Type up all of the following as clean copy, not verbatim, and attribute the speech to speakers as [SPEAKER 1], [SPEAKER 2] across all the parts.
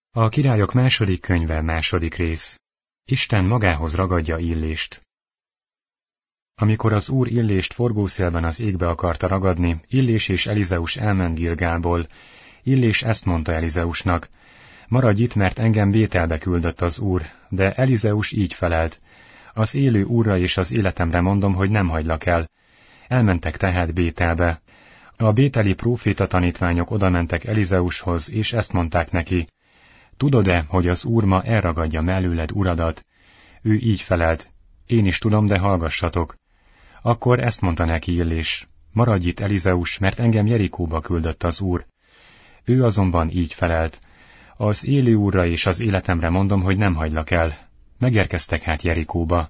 [SPEAKER 1] A Királyok második könyve, második rész. Isten magához ragadja Illést. Amikor az Úr Illést forgószélben az égbe akarta ragadni, Illés és Elizeus elment Gilgálból. Illés ezt mondta Elizeusnak: maradj itt, mert engem Bételbe küldött az Úr, de Elizeus így felelt: az élő Úrra és az életemre mondom, hogy nem hagylak el. Elmentek tehát Bételbe. A bételi próféta tanítványok odamentek Elizeushoz, és ezt mondták neki: tudod-e, hogy az Úr ma elragadja mellőled uradat? Ő így felelt: én is tudom, de hallgassatok. Akkor ezt mondta neki Illés: maradj itt, Elizeus, mert engem Jerikóba küldött az Úr. Ő azonban így felelt: az élő Úrra és az életemre mondom, hogy nem hagylak el. Megérkeztek hát Jerikóba.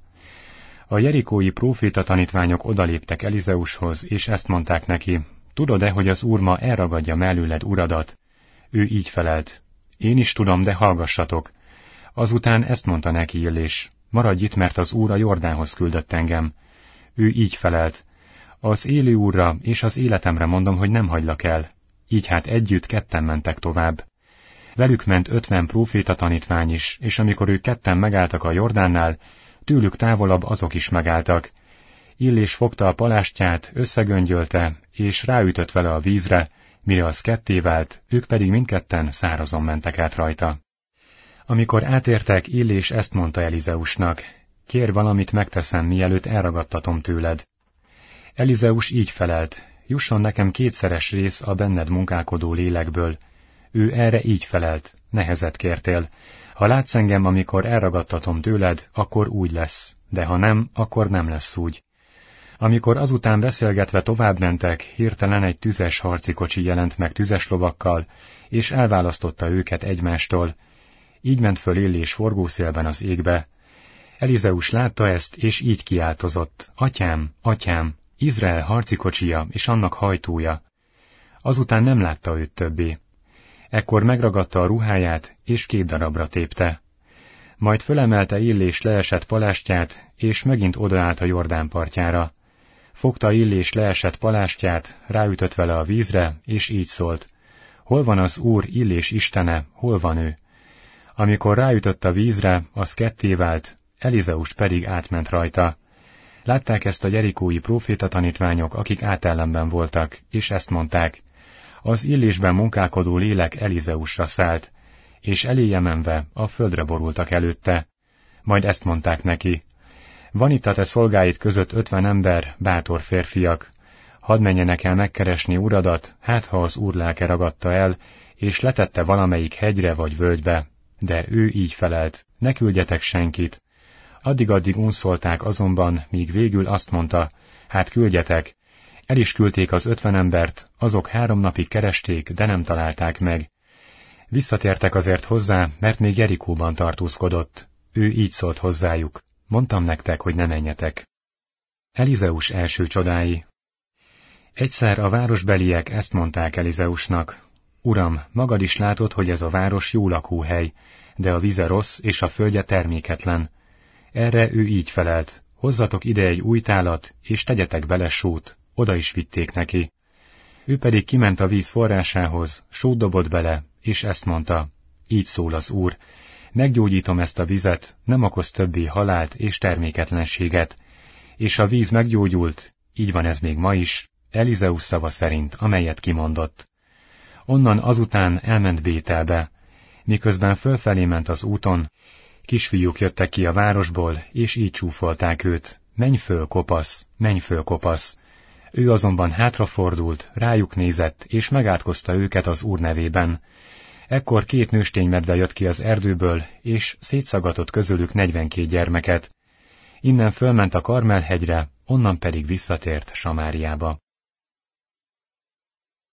[SPEAKER 1] A jerikói próféta tanítványok odaléptek Elizeushoz, és ezt mondták neki: tudod-e, hogy az Úr ma elragadja mellőled uradat? Ő így felelt: én is tudom, de hallgassatok. Azután ezt mondta neki Illés: maradj itt, mert az Úr a Jordánhoz küldött engem. Ő így felelt: az élő Úrra és az életemre mondom, hogy nem hagylak el. Így hát együtt ketten mentek tovább. Velük ment 50 próféta tanítvány is, és amikor ők ketten megálltak a Jordánnál, tőlük távolabb azok is megálltak. Illés fogta a palástját, összegöngyölte, és ráütött vele a vízre, mire az ketté vált, ők pedig mindketten szárazon mentek át rajta. Amikor átértek, Illés ezt mondta Elizeusnak: kérj valamit, megteszem, mielőtt elragadtatom tőled. Elizeus így felelt: jusson nekem 2-szeres rész a benned munkálkodó lélekből. Ő erre így felelt: nehezet kértél. Ha látsz engem, amikor elragadtatom tőled, akkor úgy lesz, de ha nem, akkor nem lesz úgy. Amikor azután beszélgetve tovább mentek, hirtelen egy tüzes harcikocsi jelent meg tüzes lovakkal, és elválasztotta őket egymástól. Így ment föl Illés forgószélben az égbe. Elizeus látta ezt, és így kiáltozott: atyám, atyám, Izrael harcikocsia és annak hajtója. Azután nem látta őt többé. Ekkor megragadta a ruháját, és 2 darabra tépte. Majd fölemelte Illés leesett palástját, és megint odaállt a Jordán partjára. Fogta Illés leesett palástját, ráütött vele a vízre, és így szólt: hol van az Úr, Illés istene, hol van ő? Amikor ráütött a vízre, az ketté vált, Elizeus pedig átment rajta. Látták ezt a jerikói próféta tanítványok, akik átellenben voltak, és ezt mondták: az Illésben munkálkodó lélek Elizeusra szállt, és eléje menve a földre borultak előtte. Majd ezt mondták neki: van itt a te szolgáid között 50 ember, bátor férfiak. Hadd menjenek el megkeresni uradat, hát ha az Úr lelke ragadta el, és letette valamelyik hegyre vagy völgybe. De ő így felelt: ne küldjetek senkit. Addig-addig unszolták azonban, míg végül azt mondta: hát küldjetek. El is küldték az 50 embert, azok 3 napig keresték, de nem találták meg. Visszatértek azért hozzá, mert még Jerikóban tartózkodott. Ő így szólt hozzájuk: mondtam nektek, hogy ne menjetek. Elizeus első csodái. Egyszer a városbeliek ezt mondták Elizeusnak: Uram, magad is látod, hogy ez a város jó lakóhely, de a vize rossz, és a földje terméketlen. Erre ő így felelt: hozzatok ide egy új tálat, és tegyetek bele sót. Oda is vitték neki. Ő pedig kiment a víz forrásához, sót dobott bele, és ezt mondta: így szól az Úr, meggyógyítom ezt a vizet, nem okoz többé halált és terméketlenséget. És a víz meggyógyult, így van ez még ma is, Elizeus szava szerint, amelyet kimondott. Onnan azután elment Bételbe. Miközben fölfelé ment az úton, kisfiúk jöttek ki a városból, és így csúfolták őt: menj föl, kopasz, menj föl, kopasz. Ő azonban hátrafordult, rájuk nézett, és megátkozta őket az Úr nevében. Ekkor 2 nősténymedve jött ki az erdőből, és szétszaggatott közülük 42 gyermeket. Innen fölment a Karmel hegyre, onnan pedig visszatért Samáriába.